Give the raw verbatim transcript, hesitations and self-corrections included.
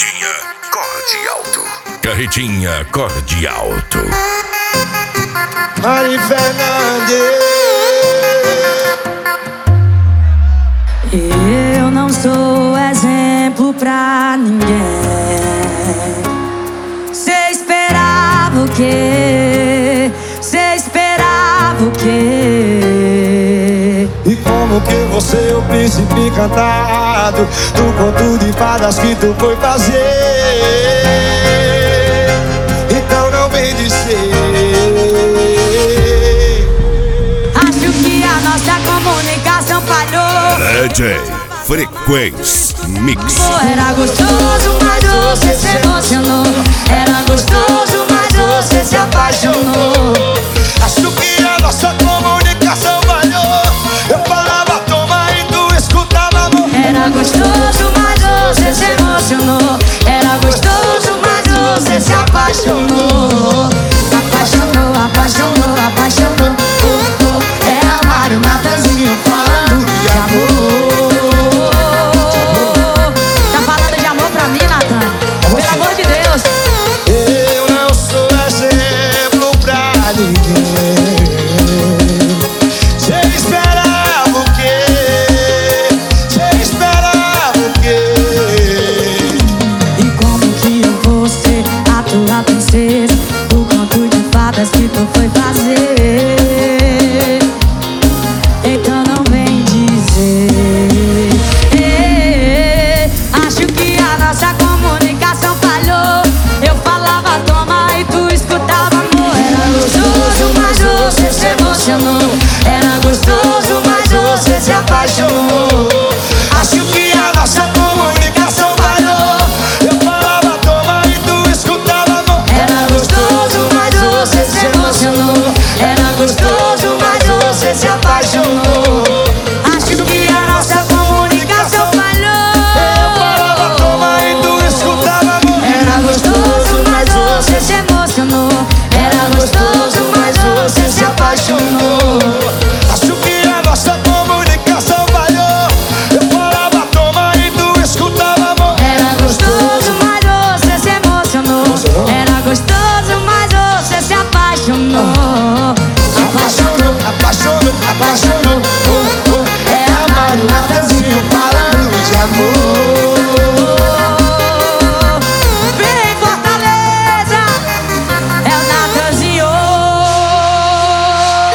Carretinha Corde Alto. Carretinha Corde Alto. Mari Fernandes. Eu não sou exemplo pra ninguém. Cê esperava o quê? Cê esperava o quê? E como que você, o príncipe encantado, do conto de fadas que tu foi fazer? Então não vem dizer. Acho que a nossa comunicação falhou. D J Frequência Mix. Era gostoso, mas você se emocionou. Era gostoso, mas você se apaixonou. Acho que a nossa comunicação falhou. Eu falava toma e tu escutava amor. Era gostoso, mas você se emocionou. Era gostoso, mas você se apaixonou. Apaixonou, apaixonou, apaixonou. Oh, oh. É Mário Natanzinho falando de amor. Tá falando de amor pra mim, Natan? Pelo amor de Deus. Eu não sou exemplo pra ninguém. Cê esperava o quê? Cê esperava o quê? E como que eu vou ser a tua princesa? O conto de fadas que tu foi fazer. Então não vem dizer. eh, Acho que a nossa comunicação falhou. Eu falava toma e tu escutava amor. Era gostoso, mas você se emocionou. Era gostoso, mas você se apaixonou. Acho que a nossa comunicação falhou. Eu falava toma e tu escutava amor. Era gostoso, mas você se emocionou. Era gostoso, mas você se apaixonou. Acho que a nossa comunicação falhou. Eu falava toma e tu escutava amor. Era gostoso, mas você se emocionou. Era gostoso, mas você se apaixonou. Acho que a nossa comunicação falhou. Eu falava toma e tu escutava amor. Era gostoso, mas você se emocionou. Era gostoso, mas você se apaixonou. Apaixonou, apaixonou, apaixonou. Oh, oh. É a Mário Natanzinho falando de amor.